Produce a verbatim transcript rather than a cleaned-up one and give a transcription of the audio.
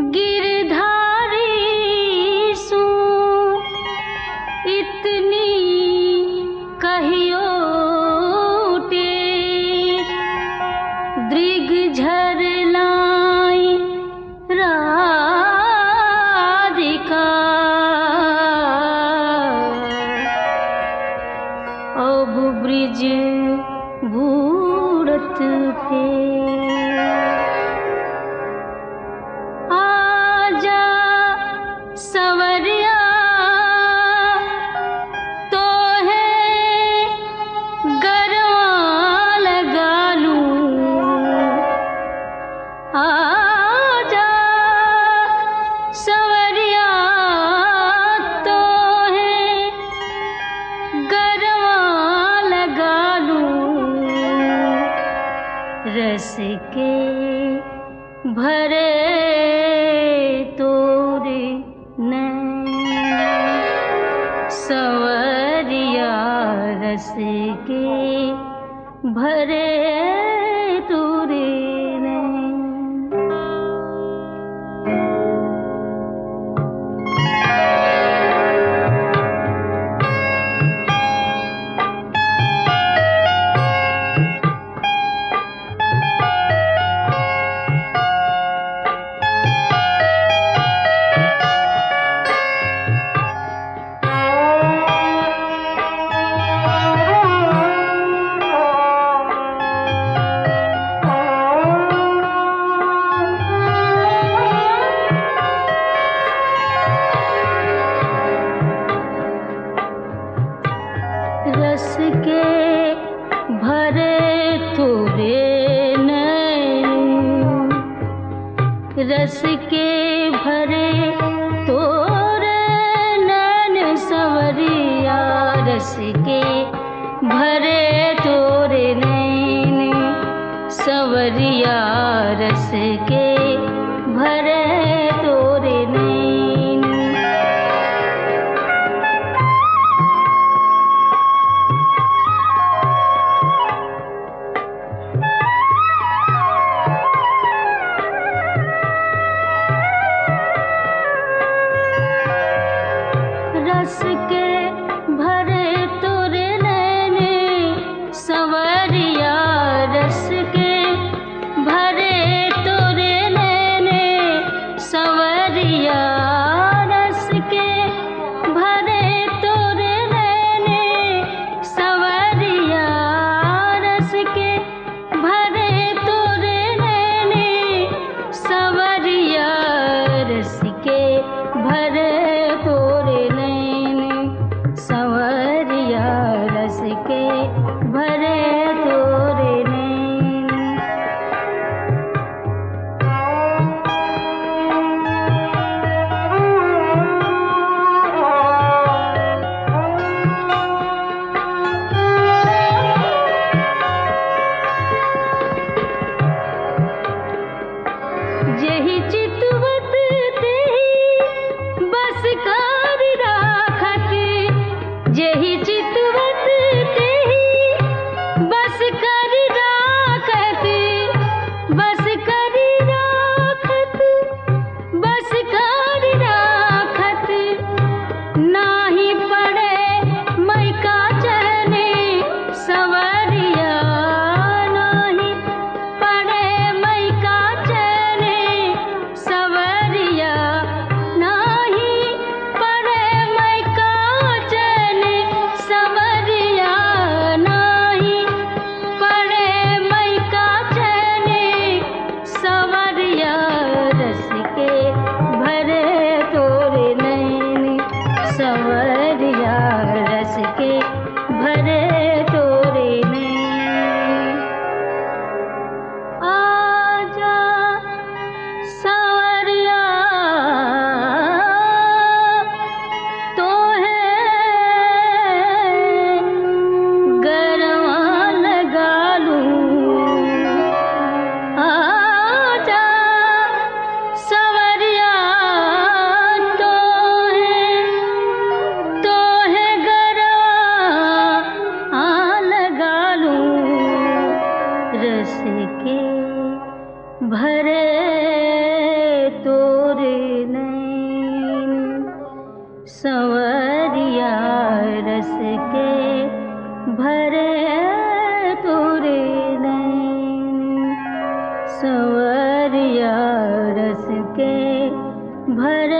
गिरधारी सु इतनी कहियो टेर, दृग झर लाई राधिका अब ब्रिज बूढ़त फेर। आजा सवरिया तो है गरवा लगा लूं, आजा सवरिया तो है गरवा लगा लूं, रस के भरे तोरे नैन, सवरिया रस के भरे तोरे नैन। रस के भरे तोरे नैन, रस के भरे तोरे नैन, सवरिया रस के भरे तोरे नैन, सवरिया रस के भरे तोरे नैन। रस के भरे तोरे नैने, सवरिया रस के भरे तोरे नैने, सवरिया रस के भरे तोरे नैने, सवरिया रस के भरे तोरे नैने, सवरिया रस के भरे तोरे नैन, सवरिया रस के भरे तोरे नैन। जेहि चितवत तेहि बस कर राखत, जेहि चितवत तेहि बस कर राखत, बस कर राखत, बस कर राखत, नाही पड़े मई का चहने, सवरिया नाही पड़े मई का चहने, सवरिया नाही पड़े मई का चहने, सवरिया भरे तोरे नैन, संवरिया रस के भरे